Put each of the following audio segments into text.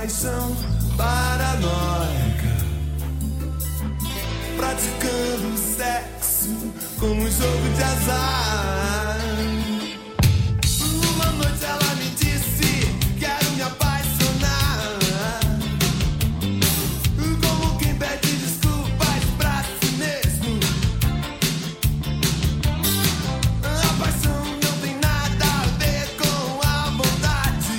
paixão paranoica, praticando sexo como um jogo de azar. Uma noite ela me disse: quero me apaixonar, como quem pede desculpas pra si mesmo. A paixão não tem nada a ver com a vontade.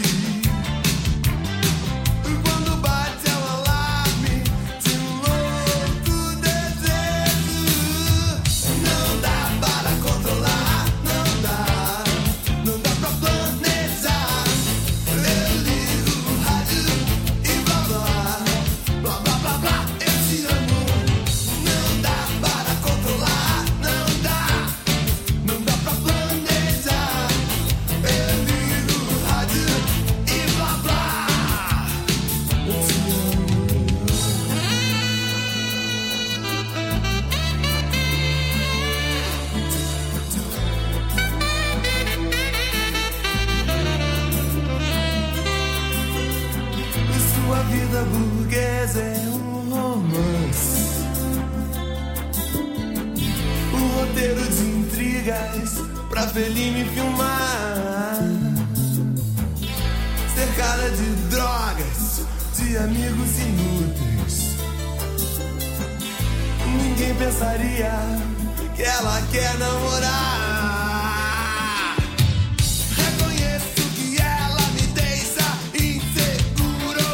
Quando bate é um alarme de um louco desejo. Não dá para controlar, não dá pra planejar. Eu ligo o rádio e blá blá, blá blá blá blá, eu te amo. Não dá para controlar, não dá pra planejar. Eu ligo o rádio e blá blá, eu te amo. Sua vida burguesa é um romance, um roteiro de intrigas pra Fellini filmar, cercada de drogas, de amigos inúteis. Ninguém pensaria que ela quer namorar. Reconheço que ela me deixa inseguro.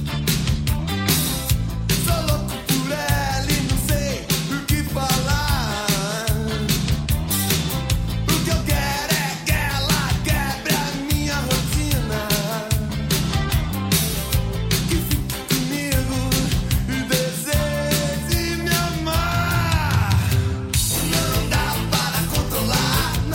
Sou louco por ela e não sei o que falar. O que eu quero é que ela quebre a minha rotina, que fique comigo e deseje me amar. Não dá para controlar,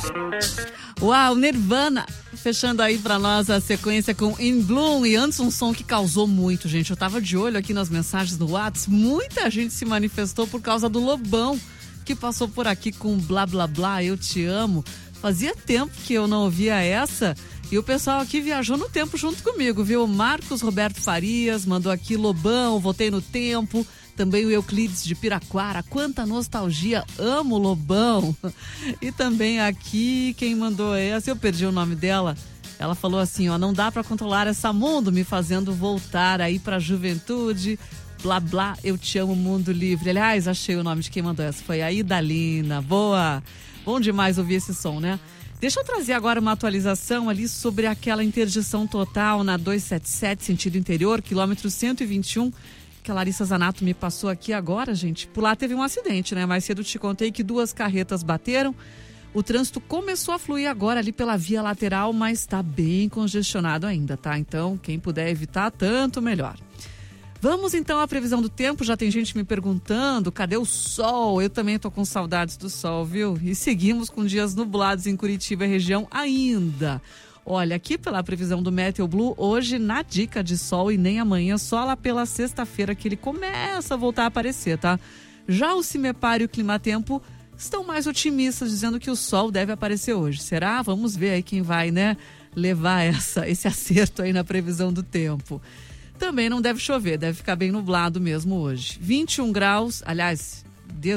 Uau, Nirvana, fechando aí pra nós a sequência com In Bloom. E antes um som que causou muito, gente. Eu tava de olho aqui nas mensagens do WhatsApp. Muita gente se manifestou por causa do Lobão, que passou por aqui com blá blá blá, eu te amo. Fazia tempo que eu não ouvia essa. E o pessoal aqui viajou no tempo junto comigo, viu? O Marcos Roberto Farias mandou aqui Lobão, voltei no tempo. Também o Euclides de Piraquara, quanta nostalgia, amo Lobão. E também aqui, quem mandou essa, eu perdi o nome dela, ela falou assim, ó, não dá pra controlar essa mundo, me fazendo voltar aí pra juventude, blá blá, eu te amo, mundo livre. Aliás, achei o nome de quem mandou essa, foi a Idalina, boa, bom demais ouvir esse som, né? Deixa eu trazer agora uma atualização ali sobre aquela interdição total na 277, sentido interior, quilômetro 121, que a Larissa Zanato me passou aqui agora, gente. Por lá teve um acidente, né? Mais cedo te contei que 2 carretas bateram. O trânsito começou a fluir agora ali pela via lateral, mas está bem congestionado ainda, tá? Então, quem puder evitar, tanto melhor. Vamos então à previsão do tempo. Já tem gente me perguntando, cadê o sol? Eu também tô com saudades do sol, viu? E seguimos com dias nublados em Curitiba e região ainda. Olha, aqui pela previsão do Meteo Blue, hoje na dica de sol e nem amanhã, só lá pela sexta-feira que ele começa a voltar a aparecer, tá? Já o Cimepar e o Climatempo estão mais otimistas, dizendo que o sol deve aparecer hoje. Será? Vamos ver aí quem vai, né, levar esse acerto aí na previsão do tempo. Também não deve chover, deve ficar bem nublado mesmo hoje. 21 graus, aliás,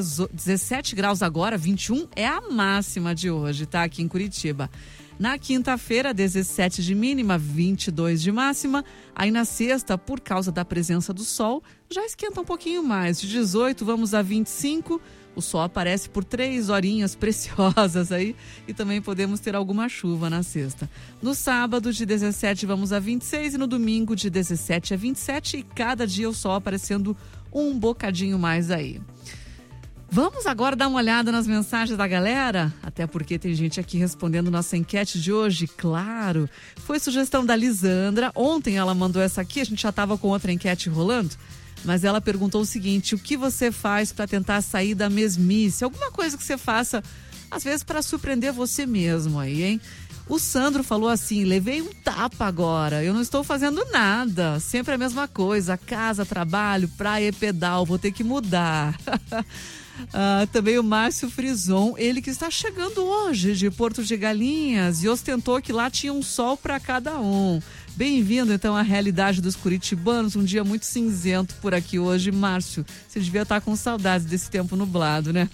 17 graus agora, 21 é a máxima de hoje, tá? Aqui em Curitiba. Na quinta-feira, 17 de mínima, 22 de máxima. Aí na sexta, por causa da presença do sol, já esquenta um pouquinho mais. De 18, vamos a 25. O sol aparece por 3 horinhas preciosas aí. E também podemos ter alguma chuva na sexta. No sábado, de 17, vamos a 26. E no domingo, de 17 a 27. E cada dia o sol aparecendo um bocadinho mais aí. Vamos agora dar uma olhada nas mensagens da galera, até porque tem gente aqui respondendo nossa enquete de hoje, claro. Foi sugestão da Lisandra, ontem ela mandou essa aqui, a gente já estava com outra enquete rolando, mas ela perguntou o seguinte, o que você faz para tentar sair da mesmice? Alguma coisa que você faça, às vezes, para surpreender você mesmo aí, hein? O Sandro falou assim, levei um tapa agora, eu não estou fazendo nada, sempre a mesma coisa, casa, trabalho, praia e pedal, vou ter que mudar. Também o Márcio Frison, ele que está chegando hoje de Porto de Galinhas e ostentou que lá tinha um sol para cada um. Bem-vindo então à realidade dos curitibanos, um dia muito cinzento por aqui hoje, Márcio. Você devia estar com saudades desse tempo nublado, né?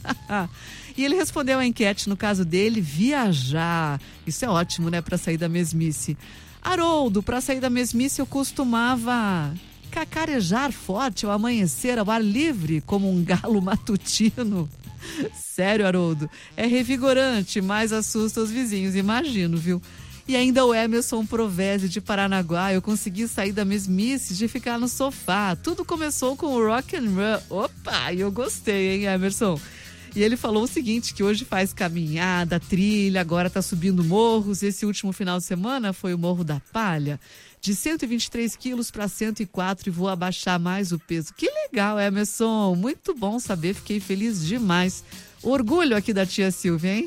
E ele respondeu à enquete, no caso dele, viajar. Isso é ótimo, né, para sair da mesmice. Haroldo, para sair da mesmice eu costumava cacarejar forte ao amanhecer, ao ar livre, como um galo matutino. Sério, Haroldo, é revigorante, mas assusta os vizinhos, imagino, viu? E ainda o Emerson Provese de Paranaguá, eu consegui sair da mesmice de ficar no sofá. Tudo começou com o rock and roll. Opa, eu gostei, hein, Emerson? E ele falou o seguinte, que hoje faz caminhada, trilha, agora tá subindo morros. Esse último final de semana foi o Morro da Palha. De 123 quilos para 104 e vou abaixar mais o peso. Que legal, Emerson. Muito bom saber, fiquei feliz demais. Orgulho aqui da tia Silvia, hein?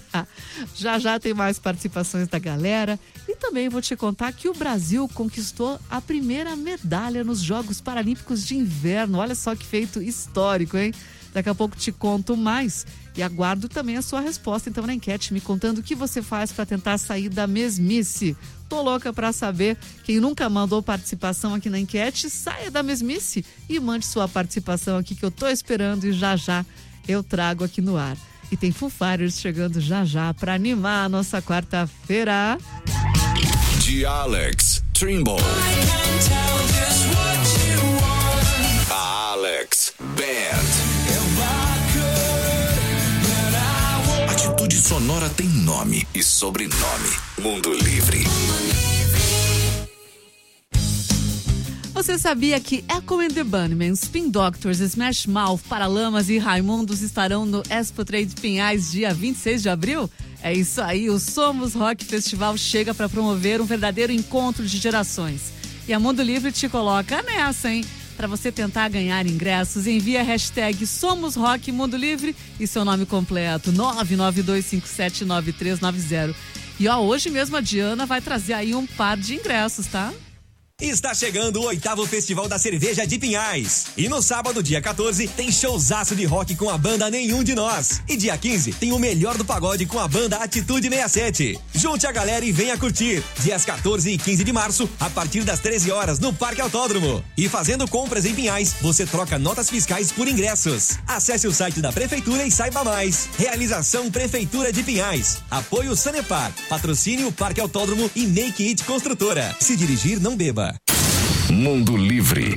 Já tem mais participações da galera. E também vou te contar que o Brasil conquistou a primeira medalha nos Jogos Paralímpicos de Inverno. Olha só que feito histórico, hein? Daqui a pouco te conto mais e aguardo também a sua resposta então na enquete, me contando o que você faz para tentar sair da mesmice. Tô louca para saber. Quem nunca mandou participação aqui na enquete, saia da mesmice e mande sua participação aqui que eu tô esperando e já eu trago aqui no ar. E tem Foo Fighters chegando já para animar a nossa quarta-feira. De Alex Trimble. A Alex Band. Atitude Sonora tem nome e sobrenome. Mundo Livre. Você sabia que Echo and the Bunnymen, Spin Doctors, Smash Mouth, Paralamas e Raimundos estarão no Expo Trade Pinhais dia 26 de abril? É isso aí, o Somos Rock Festival chega para promover um verdadeiro encontro de gerações. E a Mundo Livre te coloca nessa, hein? para você tentar ganhar ingressos. Envie a hashtag Somos Rock Mundo Livre e seu nome completo, 992579390. E hoje mesmo a Diana vai trazer aí um par de ingressos, tá? Está chegando o 8º Festival da Cerveja de Pinhais. E no sábado, dia 14, tem showzaço de rock com a banda Nenhum de Nós. E dia 15, tem o melhor do pagode com a banda Atitude 67. Junte a galera e venha curtir. Dias 14 e 15 de março, a partir das 13 horas, no Parque Autódromo. E fazendo compras em Pinhais, você troca notas fiscais por ingressos. Acesse o site da Prefeitura e saiba mais. Realização Prefeitura de Pinhais. Apoio Sanepar. Patrocínio Parque Autódromo e Make It Construtora. Se dirigir, não beba. Mundo Livre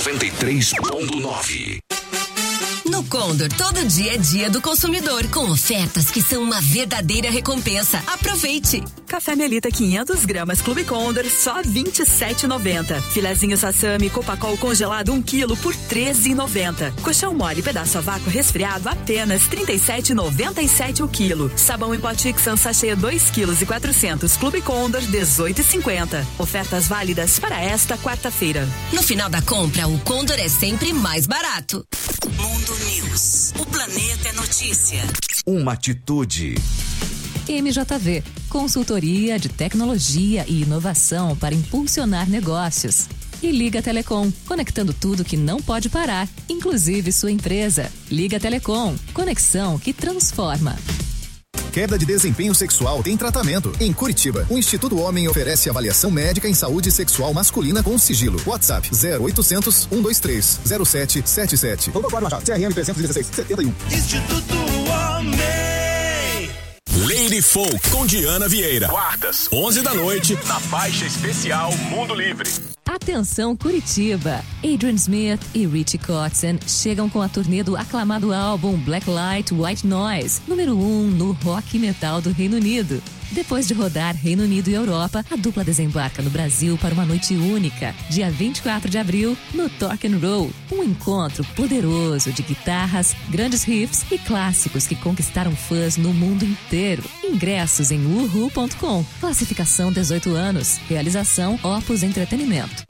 93.9. No Condor, todo dia é dia do consumidor, com ofertas que são uma verdadeira recompensa. Aproveite! Café Melita 500 gramas Clube Condor, só R$27,90. Filezinho Sassami Copacol congelado 1 kg por R$13,90. Colchão mole pedaço a vácuo resfriado, apenas R$37,97 o quilo. Sabão em pó Tixan sachê 2,4 kg. Clube Condor, R$18,50. Ofertas válidas para esta quarta-feira. No final da compra, o Condor é sempre mais barato. Mundo News. O planeta é notícia. Uma atitude. MJV, consultoria de tecnologia e inovação para impulsionar negócios. E Liga Telecom, conectando tudo que não pode parar, inclusive sua empresa. Liga Telecom, conexão que transforma. Queda de desempenho sexual tem tratamento. Em Curitiba, o Instituto Homem oferece avaliação médica em saúde sexual masculina com sigilo. WhatsApp 0800 123 0777. Doutor Machado, CRM 316 71. Instituto Homem. Lady Folk com Diana Vieira. Quartas, 11 da noite, na faixa especial Mundo Livre. Atenção Curitiba! Adrian Smith e Richie Kotzen chegam com a turnê do aclamado álbum Black Light White Noise, número 1 no rock metal do Reino Unido. Depois de rodar Reino Unido e Europa, a dupla desembarca no Brasil para uma noite única, dia 24 de abril, no Torque and Roll. Um encontro poderoso de guitarras, grandes riffs e clássicos que conquistaram fãs no mundo inteiro. Ingressos em uhu.com. Classificação 18 anos. Realização Opus Entretenimento.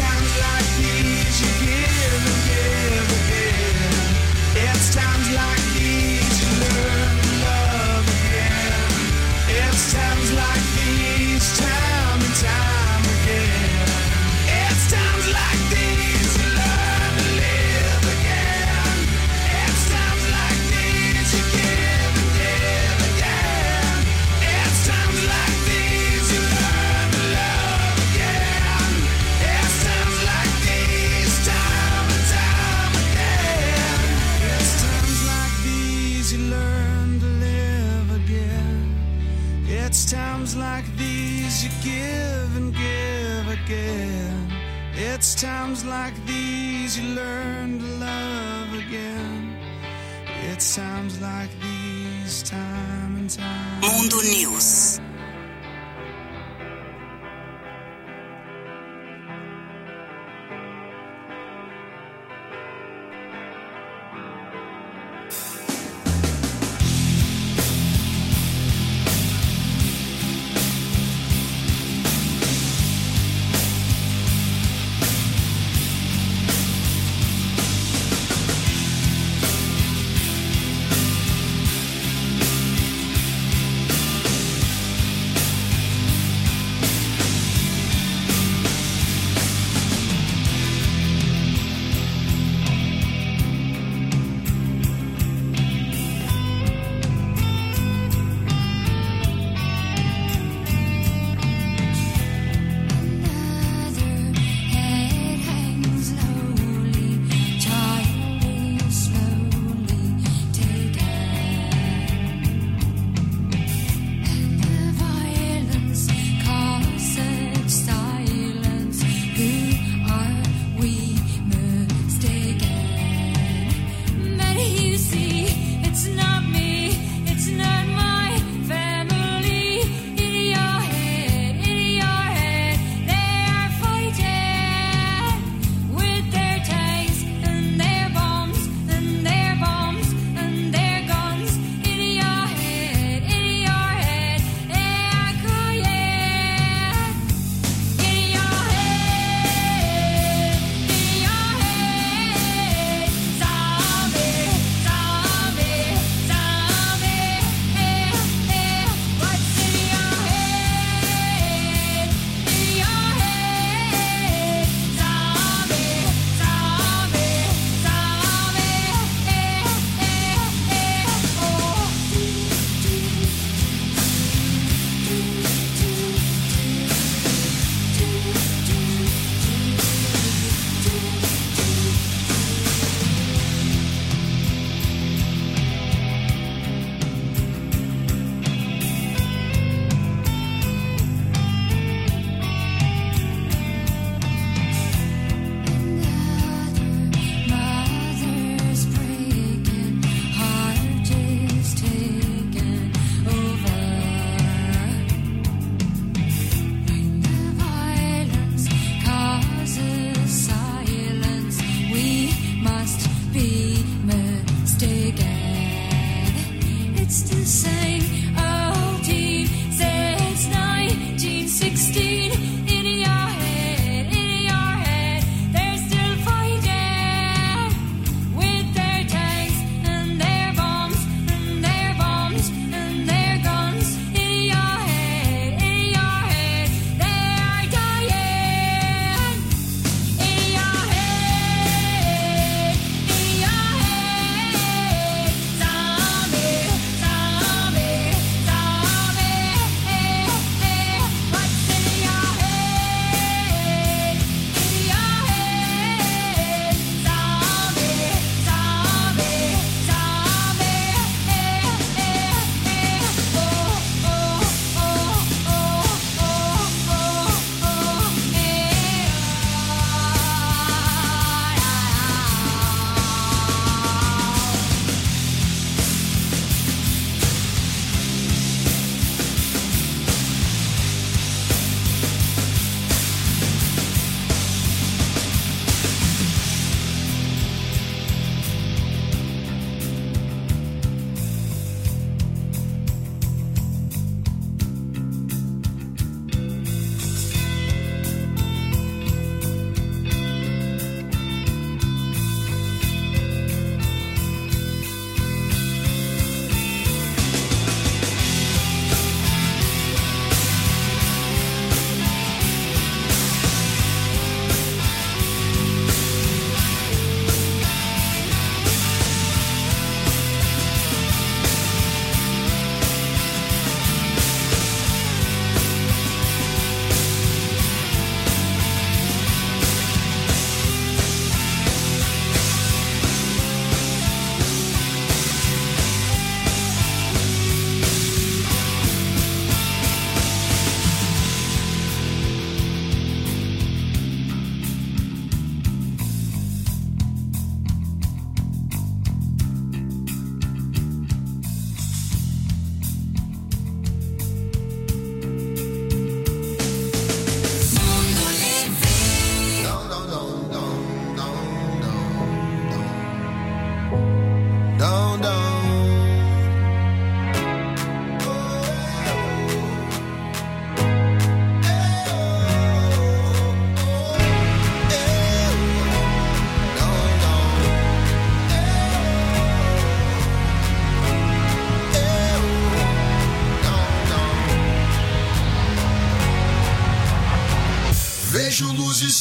times like these you give and give again. It's times like these you learn to love again. It's times like these, time and time again. It's times like these you learn to live again. It's times like these you give and give again. It's times like these you learn to love again. It's times like these, time and time again. It's times like these you learn to live again. It's times like these you give and give again. It's times like these you learn to love again. It's times like these, time and time. Mundo News.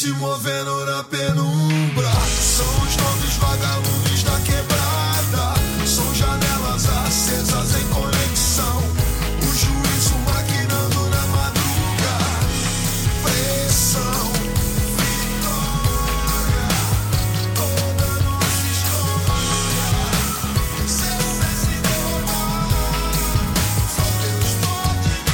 se movendo na penumbra. São os novos vagalumes da quebrada. São janelas acesas em conexão. O juízo maquinando na madruga. Pressão, vitória, toda nossa história. Sempre se derrubar. Só Deus pode me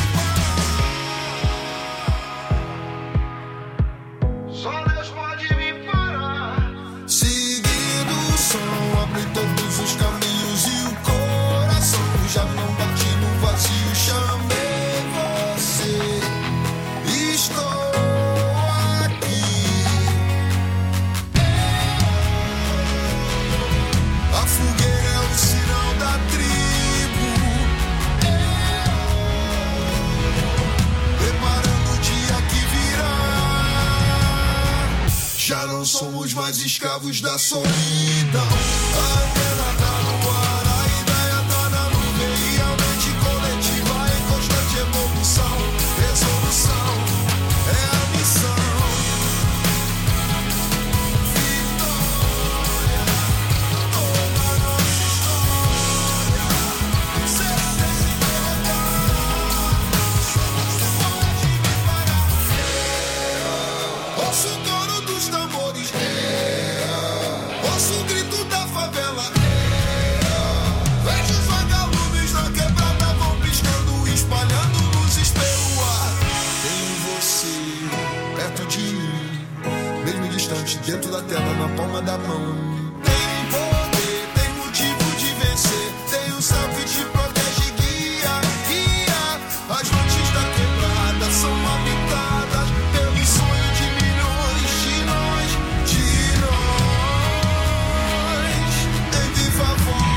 parar. Só Deus pode me parar. Seguindo o som, abre todos os caminhos e o coração já não bate no vazio. Chamei você, estou aqui. A fogueira é o sinal da tribo, preparando o dia que virá. Já não somos mais escravos da solidão. A antena tá no ar, a ideia tá na nuvem. E a mente coletiva em constante evolução. Resolução é a missão. Vitória, toda nossa história. Sempre se derrotar. Só você pode me parar. Ouço o coro dos tambores. Ouço o grito da favela. Vejo os vagalumes na quebrada, vão piscando, espalhando luzes pelo ar. Tenho você perto de mim, mesmo distante, dentro da tela, na palma da mão. Tem poder, tem motivo de vencer. Tem o céu que te protege e guia, guia. As noites da quebrada são habitadas pelo sonho de milhões de nós, de nós. Tem viva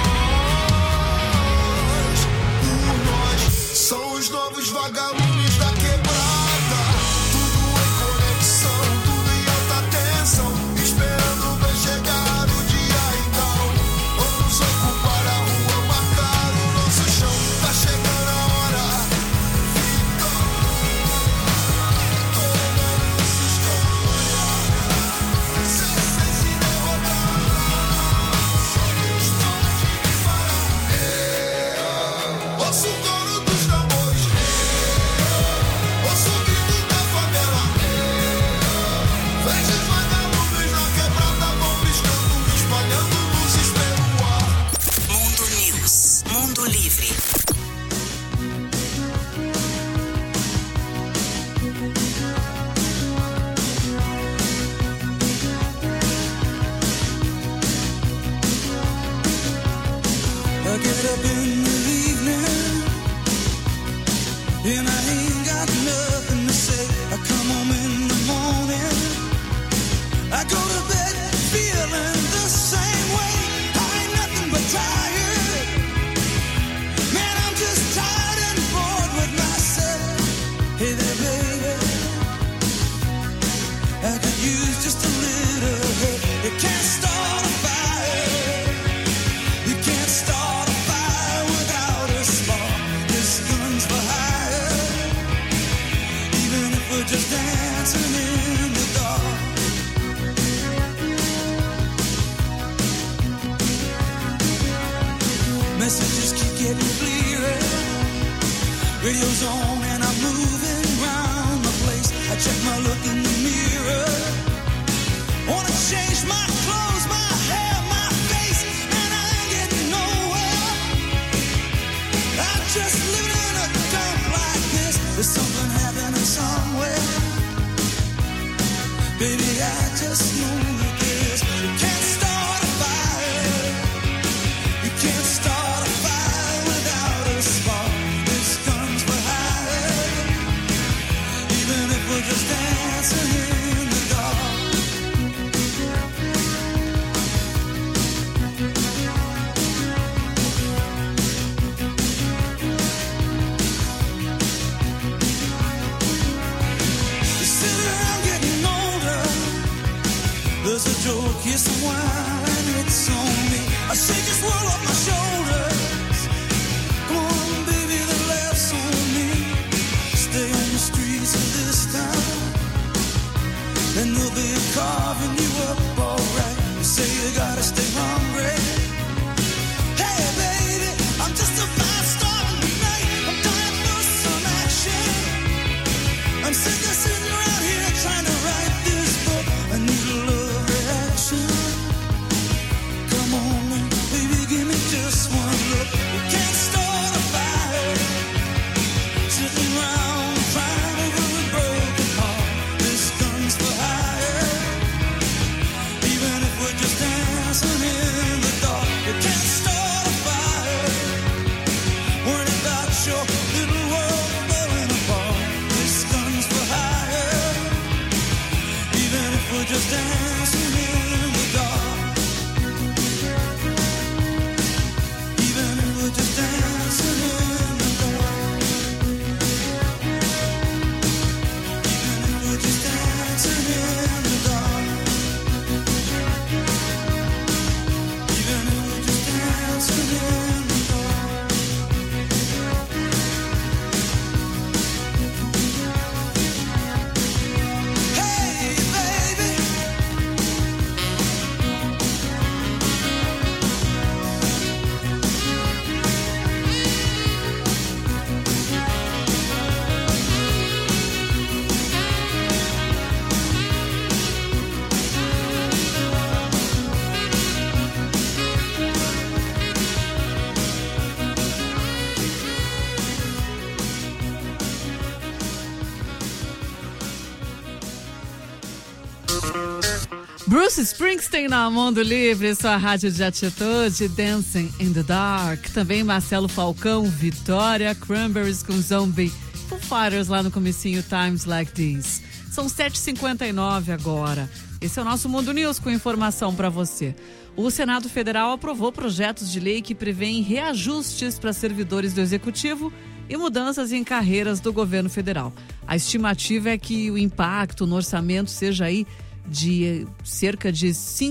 voz por nós. São os novos vagalumes da quebrada. Tudo em conexão, tudo em alta tensão. Esperando ver chegar o dia então. Vamos ocupar a rua, marcar o nosso chão. Tá chegando a hora. Vitória, toda nossa história. Sem se derrotar. Só Deus pode me parar. Ouço o coro dos tambores. Ouço o grito da favela. Vejo os vagalumes na quebrada, vão piscando, espalhando luzes pelo ar. Mundo News. Mundo Livre. I get up in the evening and I ain't got nothing to say. I come home in the morning, I go to bed feeling the same way. I ain't nothing but tired. Man, I'm just tired and bored with myself. Hey there, baby, I could use just a little help. You can't start a fire. You can't start a fire without a spark. This gun's for hire. Even if we're just dancing in the dark. Messages keep getting clearer. Radio's on and I'm moving round the place. I check my look in the mirror. Wanna change my clothes, my hair, my face, and I ain't getting nowhere. I just live in a dump like this. There's something happening somewhere. Baby, I just know that this. You can't start a fire. You can't start a fire without a spark. This gun's for hire. Even if we're just dancing in the dark. You sit around getting older. There's a joke, here's some wine, it's on me. I shake this world off my shoulders. Come on, baby, the laughs on me. Stay on the streets of this town, and there'll be they're carving you up alright. You say you gotta stay hungry. Hey baby, I'm just a fast star tonight. I'm dying for some action. I'm sick of sitting around here trying to write this book. I need a love reaction. Come on now, baby, give me just one look. You can't start a fire sitting around crying over a broken heart. This gun's for hire. Even if we're just dancing in the dark, you can't start a fire. Worried about your little world falling apart. This gun's for hire. Even if we're just dancing in the dark. Even if we're just dancing in the dark. Even if we're just dancing in the dark. Even if we're just dancing in the dark. Hey baby, Bruce Springsteen na Mundo Livre, sua rádio de atitude, Dancing in the Dark. Também Marcelo Falcão, Vitória, Cranberries com Zombie, Foo Fighters lá no comecinho, Times Like This. São 7h59 agora. Esse é o nosso Mundo News com informação para você. O Senado Federal aprovou projetos de lei que prevêem reajustes para servidores do Executivo e mudanças em carreiras do governo federal. A estimativa é que o impacto no orçamento seja aí de cerca de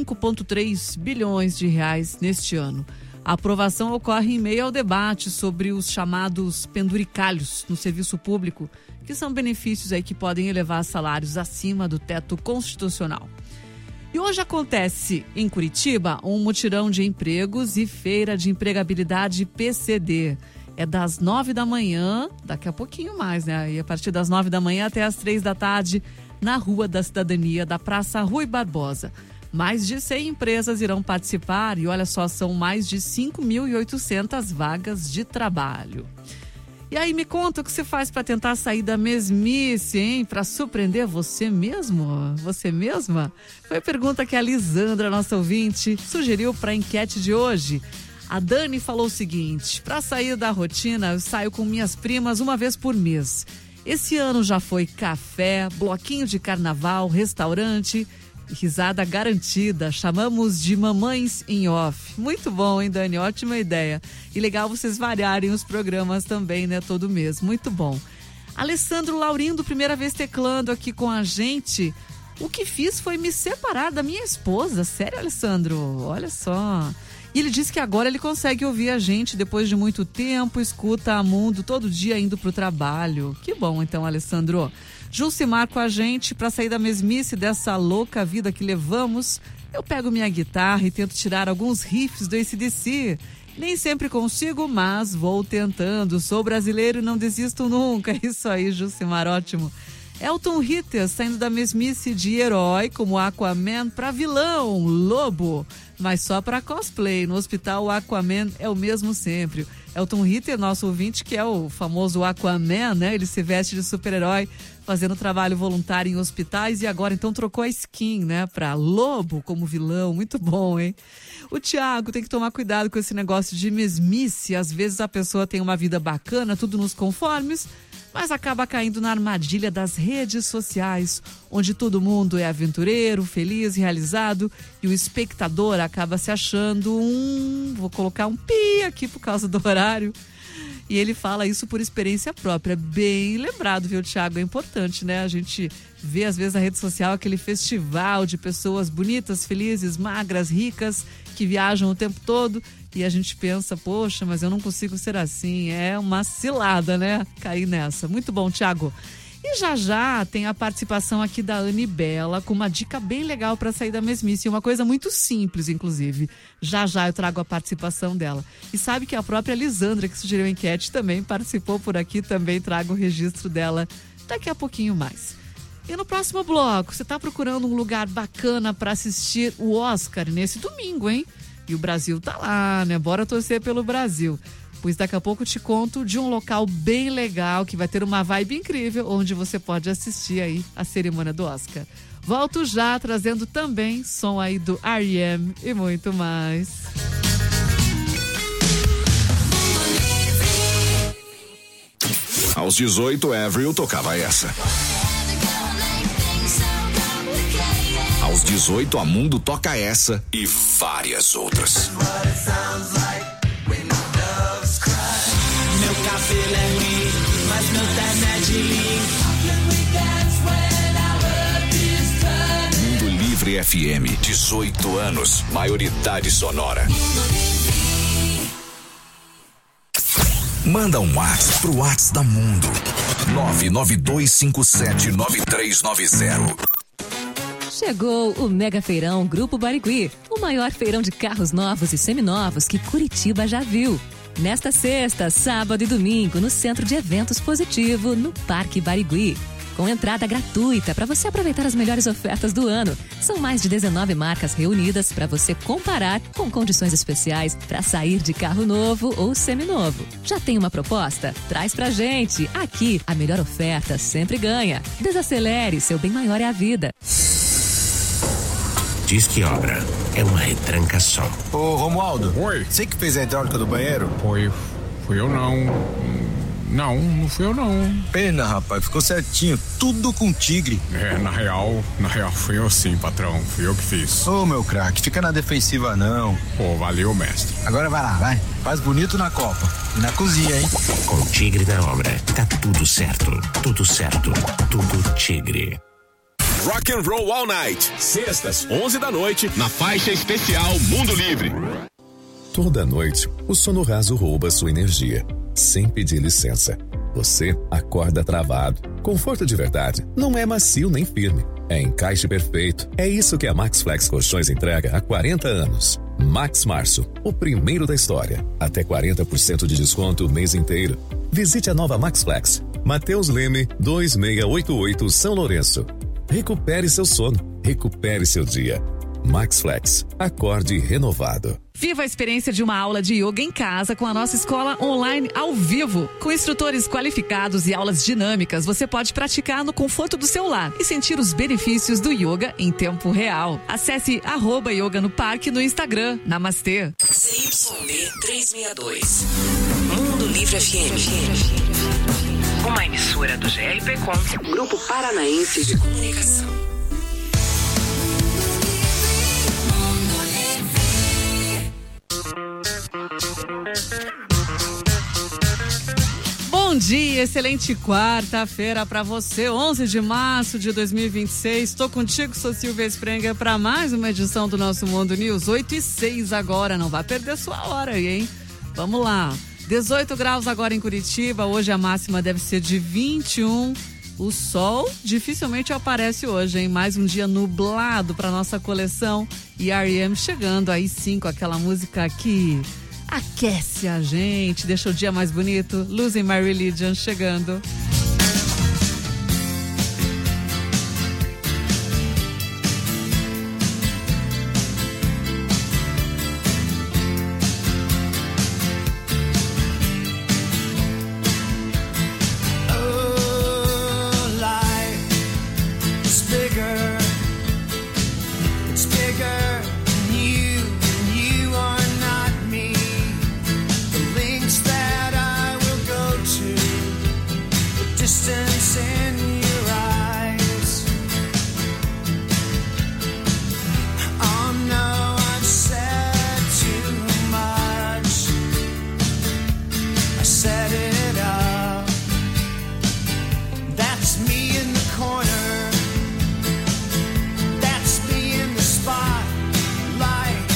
5,3 bilhões de reais neste ano. A aprovação ocorre em meio ao debate sobre os chamados penduricalhos no serviço público, que são benefícios aí que podem elevar salários acima do teto constitucional. E hoje acontece em Curitiba um mutirão de empregos e feira de empregabilidade PCD. É das 9 da manhã, daqui a pouquinho mais, né? E a partir das 9 da manhã até as 3 da tarde, na Rua da Cidadania, da Praça Rui Barbosa. Mais de 100 empresas irão participar e olha só, são mais de 5.800 vagas de trabalho. E aí me conta o que você faz para tentar sair da mesmice, hein? Para surpreender você mesmo? Você mesma? Foi a pergunta que a Lisandra, nossa ouvinte, sugeriu para a enquete de hoje. A Dani falou o seguinte: para sair da rotina, eu saio com minhas primas uma vez por mês. Esse ano já foi café, bloquinho de carnaval, restaurante, risada garantida. Chamamos de mamães em off. Muito bom, hein, Dani? Ótima ideia. E legal vocês variarem os programas também, né? Todo mês. Muito bom. Alessandro Laurindo, primeira vez teclando aqui com a gente. O que fiz foi me separar da minha esposa. Sério, Alessandro? Olha só. E ele disse que agora ele consegue ouvir a gente depois de muito tempo, escuta a Mundo todo dia indo pro trabalho. Que bom, então, Alessandro. Jucimar com a gente, para sair da mesmice dessa louca vida que levamos, eu pego minha guitarra e tento tirar alguns riffs do AC/DC. Nem sempre consigo, mas vou tentando. Sou brasileiro e não desisto nunca. Isso aí, Jucimar, ótimo. Elton Ritter saindo da mesmice de herói como Aquaman para vilão, lobo, mas só para cosplay. No hospital o Aquaman é o mesmo sempre. Elton Ritter, nosso ouvinte, que é o famoso Aquaman, né? Ele se veste de super-herói fazendo trabalho voluntário em hospitais e agora então trocou a skin, né? Para lobo como vilão. Muito bom, hein? O Thiago tem que tomar cuidado com esse negócio de mesmice. Às vezes a pessoa tem uma vida bacana, tudo nos conformes, mas acaba caindo na armadilha das redes sociais, onde todo mundo é aventureiro, feliz, realizado, e o espectador acaba se achando vou colocar um pi aqui por causa do horário, e ele fala isso por experiência própria. Bem lembrado, viu, Thiago? É importante, né? A gente vê, às vezes, na rede social aquele festival de pessoas bonitas, felizes, magras, ricas, que viajam o tempo todo, e a gente pensa, poxa, mas eu não consigo ser assim. É uma cilada, né? Cair nessa. Muito bom, Thiago. E já tem a participação aqui da Anibela com uma dica bem legal para sair da mesmice, uma coisa muito simples, inclusive. Já eu trago a participação dela. E sabe que a própria Lisandra, que sugeriu a enquete, também participou por aqui, também trago o registro dela daqui a pouquinho mais. E no próximo bloco, você tá procurando um lugar bacana para assistir o Oscar nesse domingo, hein? E o Brasil tá lá, né? Bora torcer pelo Brasil. Pois daqui a pouco eu te conto de um local bem legal que vai ter uma vibe incrível, onde você pode assistir aí a cerimônia do Oscar. Volto já trazendo também som aí do R.E.M. e muito mais. Aos 18, Avril tocava essa. Aos 18, a Mundo toca essa e várias outras. Meu cabelo é ruim, mas meu terno é de linho. Mundo Livre FM, 18 anos, maioridade sonora. Manda um WhatsApp pro WhatsApp da Mundo. 992579390. Chegou o Mega Feirão Grupo Barigui, o maior feirão de carros novos e seminovos que Curitiba já viu. Nesta sexta, sábado e domingo, no Centro de Eventos Positivo, no Parque Barigui. Com entrada gratuita para você aproveitar as melhores ofertas do ano. São mais de 19 marcas reunidas para você comparar com condições especiais para sair de carro novo ou seminovo. Já tem uma proposta? Traz pra gente. Aqui, a melhor oferta sempre ganha. Desacelere, seu bem maior é a vida. Diz que obra é uma retranca só. Ô, Romualdo. Oi. Você que fez a hidráulica do banheiro? Fui eu não. Não fui eu não. Pena, rapaz, ficou certinho, tudo com tigre. Na real, fui eu sim, patrão, fui eu que fiz. Ô, meu craque, fica na defensiva não. Pô, valeu, mestre. Agora vai lá, vai. Faz bonito na copa e na cozinha, hein? Com tigre na obra, tá tudo certo, tudo tigre. Rock and Roll All Night, sextas, 11 da noite, na faixa especial Mundo Livre. Toda noite, o sono raso rouba sua energia, sem pedir licença. Você acorda travado. Conforto de verdade não é macio nem firme, é encaixe perfeito. É isso que a MaxFlex Colchões entrega há 40 anos. Max Março, o primeiro da história. Até 40% de desconto o mês inteiro. Visite a nova MaxFlex, Mateus Leme, 2688 São Lourenço. Recupere seu sono, recupere seu dia. MaxFlex, acorde renovado. Viva a experiência de uma aula de yoga em casa com a nossa escola online ao vivo. Com instrutores qualificados e aulas dinâmicas, você pode praticar no conforto do seu lar e sentir os benefícios do yoga em tempo real. Acesse @yoga no parque no Instagram. Namastê. CYB 362. Mundo Livre FM. Uma emissora do GRPcom, Grupo Paranaense de Comunicação. Bom dia, excelente quarta-feira para você, 11 de março de 2026. Estou contigo, sou Silvia Sprenger, para mais uma edição do nosso Mundo News, 8:06 agora. Não vai perder sua hora aí, hein? Vamos lá. 18 graus agora em Curitiba, hoje a máxima deve ser de 21. O sol dificilmente aparece hoje, hein? Mais um dia nublado para nossa coleção. E R.E.M. chegando aí sim com aquela música que aquece a gente, deixa o dia mais bonito. Losing My Religion chegando. That's me in the spotlight.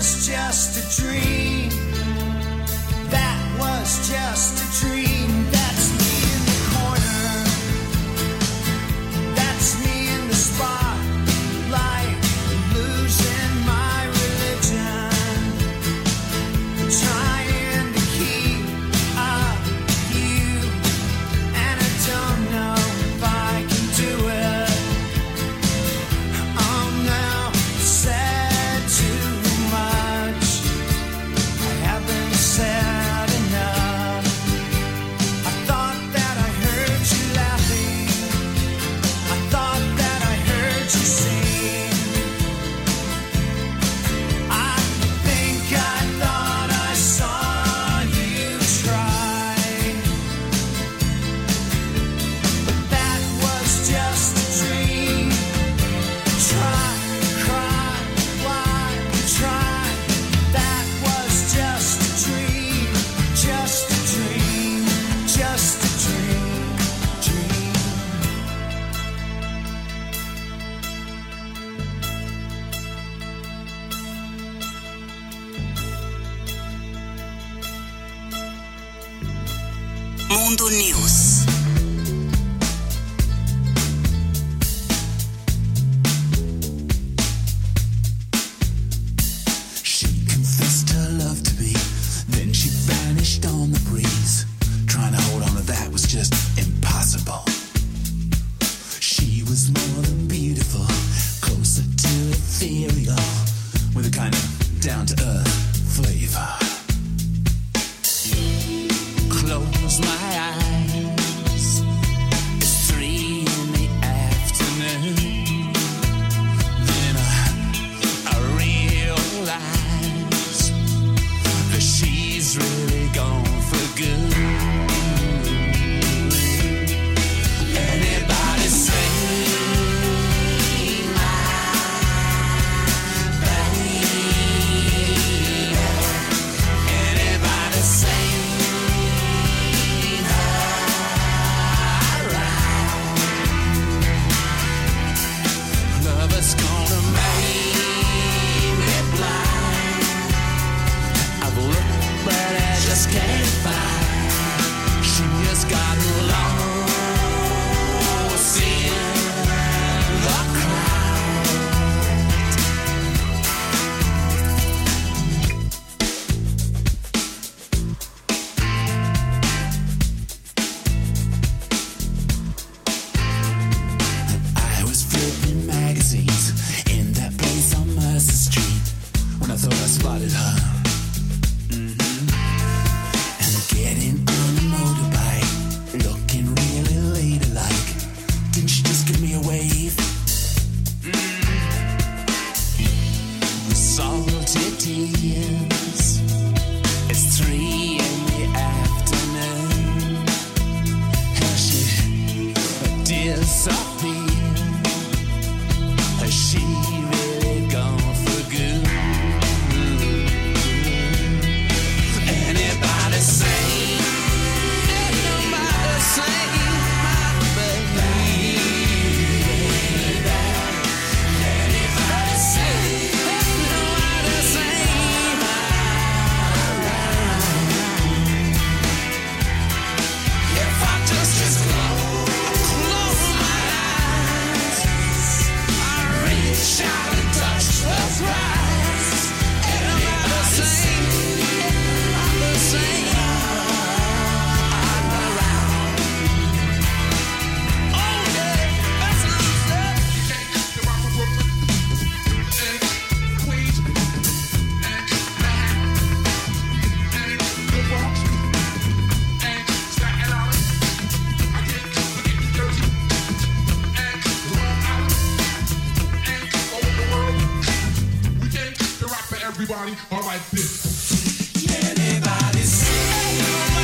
was just a dream. That was just a dream. That's me in the corner. That's me in the spotlight, losing my religion, trying to keep up with you, and I don't know if I can do it. I'm now said too much. I haven't said enough. I thought that I heard you laughing. I thought that I heard you sing. I think I thought I saw you try. But that was just a dream. Try, cry, why try? That was just a dream. Just a dream. Just a dream. Dream. Mundo News. She confessed her love to me, then she vanished on the breeze. Trying to hold on to that was just impossible. She was more than beautiful, closer to ethereal, with a kind of down-to-earth flavor. Close my eyes, it's 3 in the afternoon. Then I realize that she's really gone for good. Anybody sing my baby? Anybody sing her right? Love is gonna make me blind. I've looked, but I just can't find. She has gotten lost in the crowd. I was flipping magazines in that place on Mercer Street when I thought I spotted her. And getting on a motorbike, looking really ladylike. Didn't she just give me a wave? Salty tears. It's 3 in the afternoon. Has she disappeared? Has she really gone for good? Anybody sing? Anybody sing my baby? Anybody sing? Anybody sing my if I just close my eyes, I reach out and touch the prize. Anybody sing? Anybody sing? I'm around. Oh yeah, that's what I'm saying. Everybody, all like this. Anybody sing?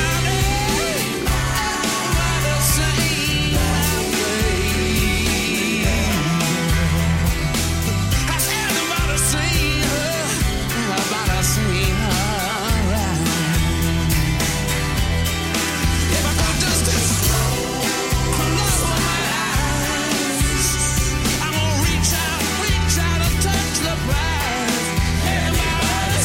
Anybody sing my baby? Has anybody seen her? Anybody seen her right? If I could just close my eyes, I'm gonna reach out and touch the prize. Anybody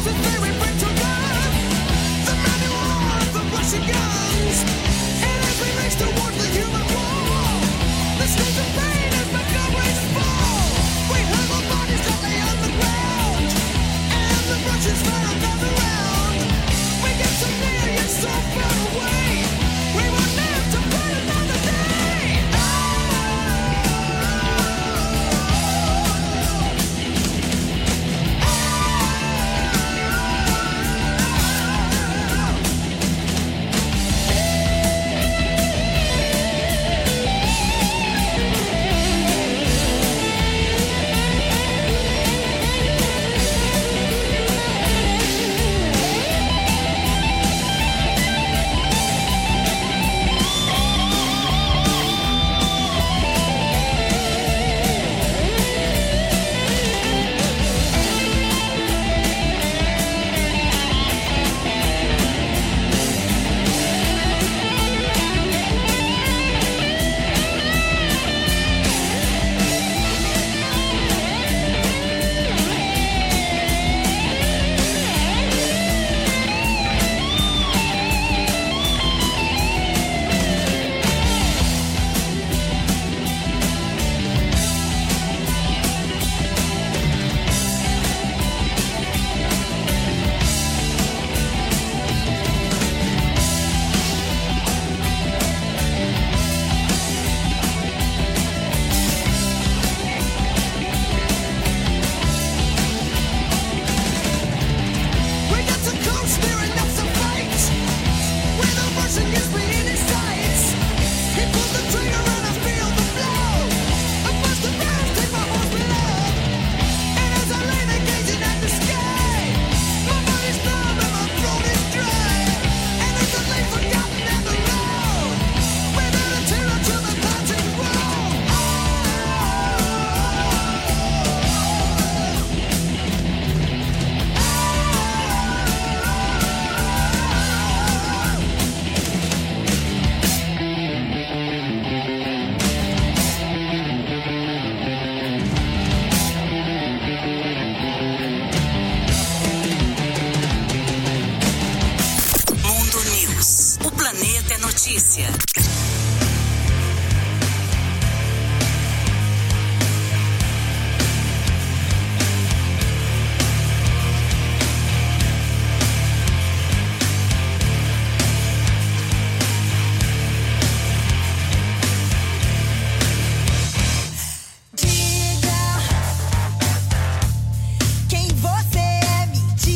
notícia.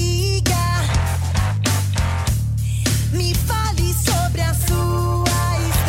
Me fale sobre a sua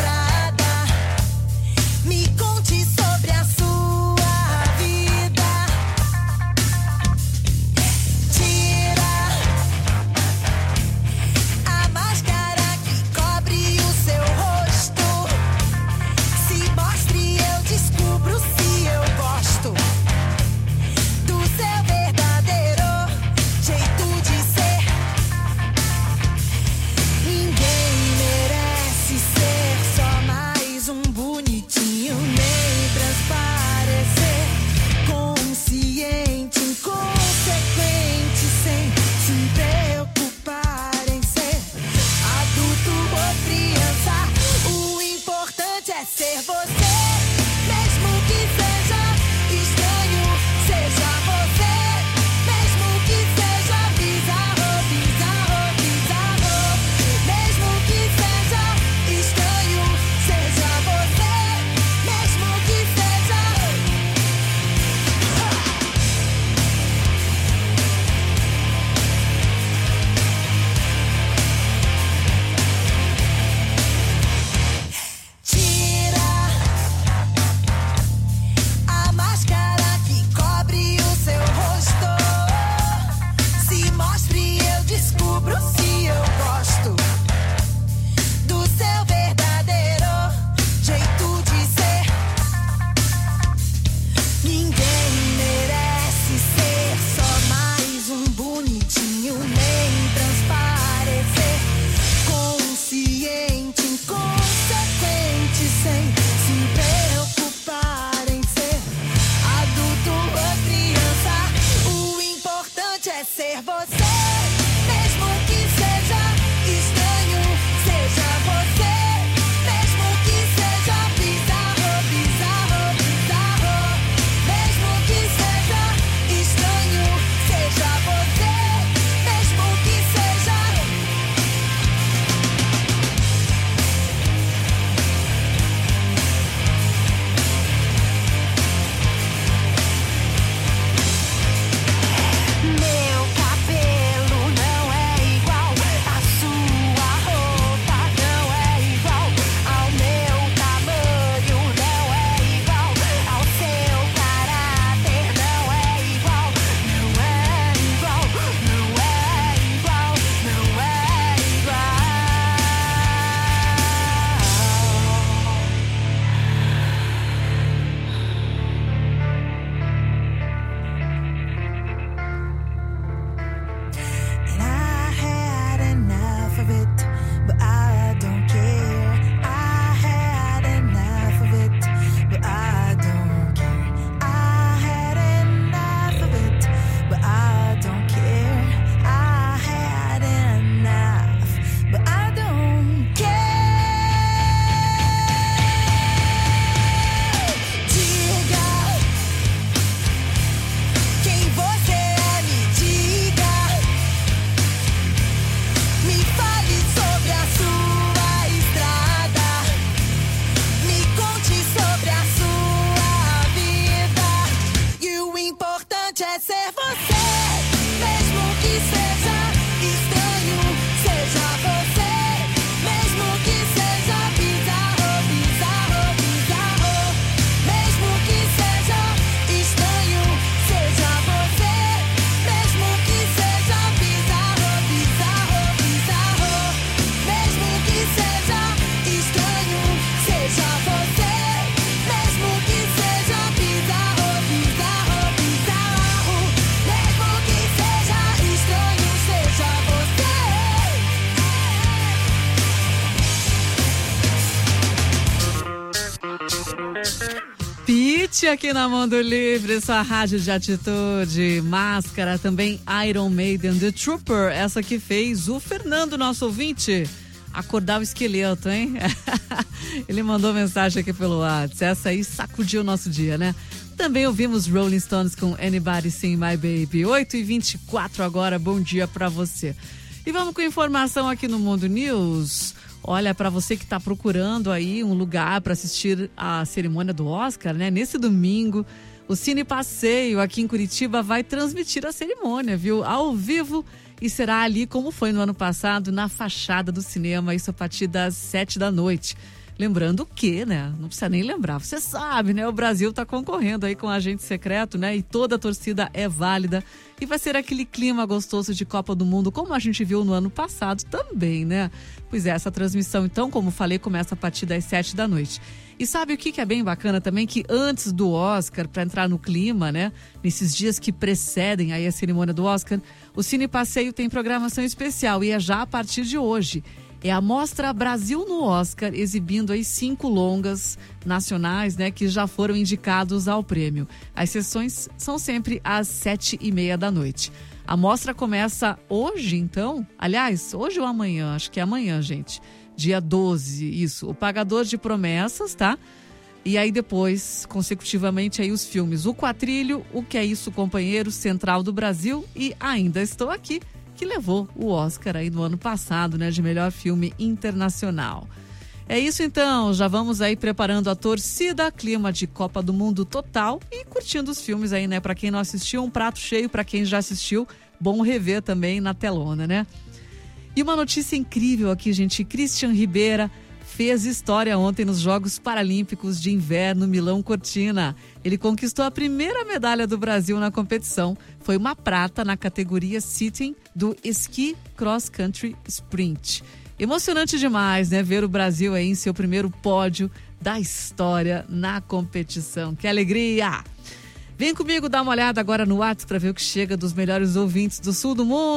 é ser você, mesmo que seja estranho, seja você, mesmo que seja bizarro, bizarro, bizarro, mesmo que seja estranho, seja você, mesmo que seja. Meu cabelo não é igual, a sua roupa não é igual, ao meu tamanho não é igual, ao seu caráter não é igual, não é igual, não é igual, não é igual. And I had enough of it, but I don't care. I had enough of it, but I don't care. I had enough of it, but I don't care. I had enough, but I don't care. Diga quem você é, me diga. Me fale sobre a sua estrada, me conte sobre a sua vida. E o importante é ser você, mesmo que seja estranho, seja você, mesmo que seja bizarro, bizarro, bizarro, mesmo que seja estranho, seja você, mesmo que seja bizarro, bizarro, bizarro, mesmo que seja estranho, seja você, mesmo que seja bizarro, bizarro, bizarro, mesmo que seja estranho, seja você. Pitty aqui na Mundo Livre, sua rádio de atitude. Máscara, também Iron Maiden, The Trooper, essa que fez o Fernando, nosso ouvinte, acordar o esqueleto, hein? Ele mandou mensagem aqui pelo WhatsApp, essa aí sacudiu o nosso dia, né? Também ouvimos Rolling Stones com Anybody Seen My Baby. 8h24 agora, bom dia pra você. E vamos com informação aqui no Mundo News. Olha, para você que está procurando aí um lugar para assistir a cerimônia do Oscar, né? Nesse domingo, o Cine Passeio aqui em Curitiba vai transmitir a cerimônia, viu? Ao vivo, e será ali como foi no ano passado, na fachada do cinema, isso a partir das 7 da noite. Lembrando que, né? Não precisa nem lembrar, você sabe, né? O Brasil está concorrendo aí com agente secreto, né? E toda a torcida é válida. E vai ser aquele clima gostoso de Copa do Mundo, como a gente viu no ano passado também, né? Pois é, essa transmissão, então, como falei, começa a partir das 7 da noite. E sabe o que é bem bacana também? Que antes do Oscar, para entrar no clima, né? Nesses dias que precedem aí a cerimônia do Oscar, o Cine Passeio tem programação especial e é já a partir de hoje. É a Mostra Brasil no Oscar, exibindo aí 5 longas nacionais, né, que já foram indicados ao prêmio. As sessões são sempre às 7h30 da noite. A mostra começa hoje, então, aliás, hoje ou amanhã, acho que é amanhã, gente, dia 12, isso, O Pagador de Promessas, tá? E aí depois, consecutivamente, aí os filmes O Quatrilho, O Que É Isso, Companheiro, Central do Brasil e Ainda Estou Aqui, que levou o Oscar aí no ano passado, né, de melhor filme internacional. É isso então, já vamos aí preparando a torcida, clima de Copa do Mundo total e curtindo os filmes aí, né, para quem não assistiu, um prato cheio, para quem já assistiu, bom rever também na telona, né? E uma notícia incrível aqui, gente, Christian Ribeira fez história ontem nos Jogos Paralímpicos de Inverno Milão Cortina. Ele conquistou a primeira medalha do Brasil na competição. Foi uma prata na categoria sitting do Ski Cross Country Sprint. Emocionante demais, né? Ver o Brasil aí em seu primeiro pódio da história na competição. Que alegria! Vem comigo dar uma olhada agora no WhatsApp para ver o que chega dos melhores ouvintes do sul do mundo.